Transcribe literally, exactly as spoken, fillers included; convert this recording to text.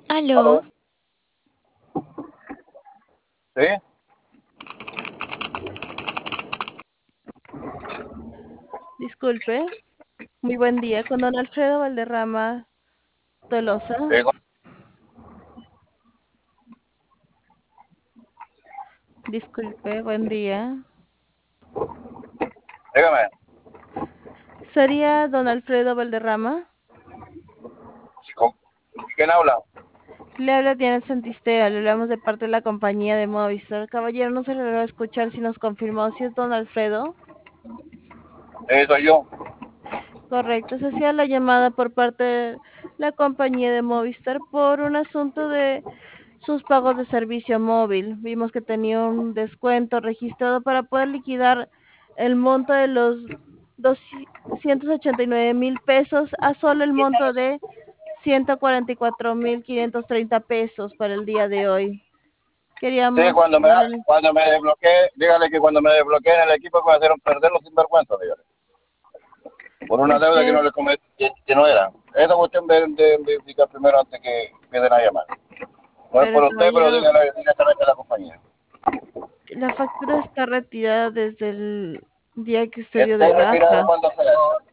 Aló, Aló, ¿sí? disculpe. Muy buen día. Con don Alfredo Valderrama Tolosa. Sí, con- Disculpe, buen día. dígame. ¿Sería don Alfredo Valderrama? Sí, con- ¿Quién habla? Le habla Diana Santistea, le hablamos de parte de la compañía de Movistar. Caballero, no se le logró escuchar si nos confirmó si es don Alfredo. Sí, soy yo. Correcto, se hacía la llamada por parte de la compañía de Movistar por un asunto de sus pagos de servicio móvil. Vimos que tenía un descuento registrado para poder liquidar el monto de los doscientos ochenta y nueve mil pesos a solo el monto de ciento cuarenta y cuatro mil quinientos treinta pesos para el día de hoy. Sí, Queríamos cuando me, darle, cuando me desbloquee, dígale que cuando me desbloqueen el equipo que me hicieron perder los sinvergüenza, dígale. Por una deuda que usted, no le cometí, que, que no era. Esa cuestión de, de verificar primero antes que empiecen a llamar. No es pero por usted, pero caballero, dígale directamente a la compañía. la factura está retirada desde el día que usted dio de Esté retirado baja. cuando sea.